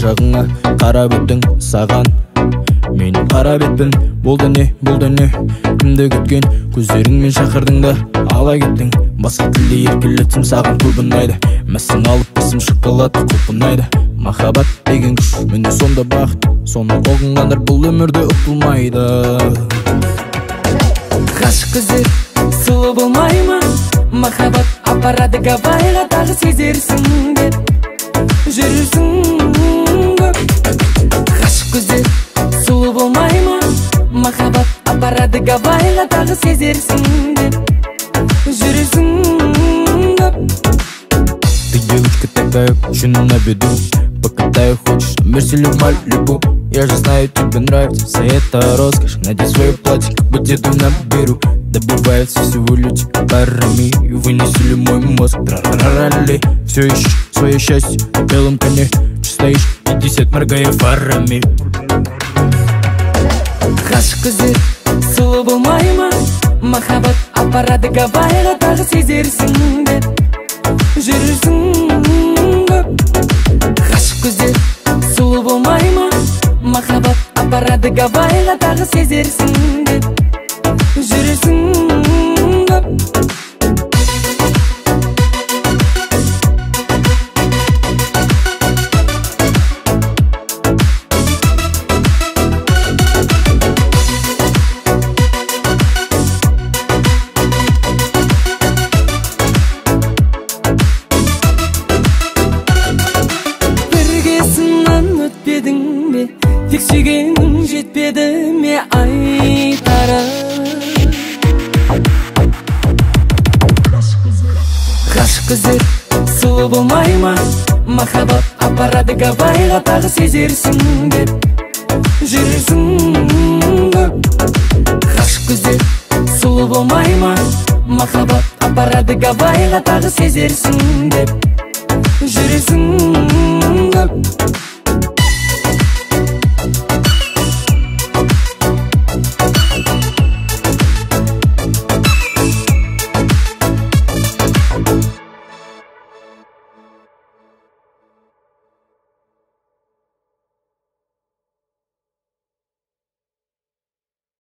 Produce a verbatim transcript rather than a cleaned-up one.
жагыңа карап өттүң саган. Менин кара бетпен, бул да не, бул да не, кимди күткөн көздөрүң мен шакырдың да ала кеттиң. Баска тилде эркелетсем саган көп унайды, мәссең алып басым шоколад көп унайды. Махаббат деген күч, міне сонда бакыт, соны огунгандыр бул өмүрдө утулмайды. Гашык көздөр сулуу болмайбы? Махаббат апарады Гавайга, дагы сезерсиң деп жүрүрсүң көп. Гашык көздөр сулуу болмайбы? Махаббат апарады Гавайга, дагы сезерсиң деп жүрүрсүң көп. Ты девочка такая, очень на виду, покатаю хочешь, мерсили Малибу. Я же знаю, тебе нравится вся эта роскошь. Надень свое платье, как бы деду на беру. Добывается всего люди парами, и вынесли мой мозг. Трарарали, все ищешь свое счастье в белом коне. Че стоишь, пятьдесят моргая фарами. Гашык көздөр сулуу болмайбы? Махаббат апарады Гавайга, дагы сезерсиң деп жүрүрсүң көп. Гашык көздөр сулуу болмайбы? Махаббат апарады Гавайга, дагы сезерсиң деп жүрүрсүң көп. Тек сүйгенің жетпеді ме айтарым? Гашык көздөр сулуу болмайбы? Махаббат апарады Гавайга, дагы сезерсиң деп жүрүрсүң көп. Гашык көздөр сулуу болмайбы? Махаббат апарады Гавайга, дагы сезерсиң деп жүрүрсүң көп.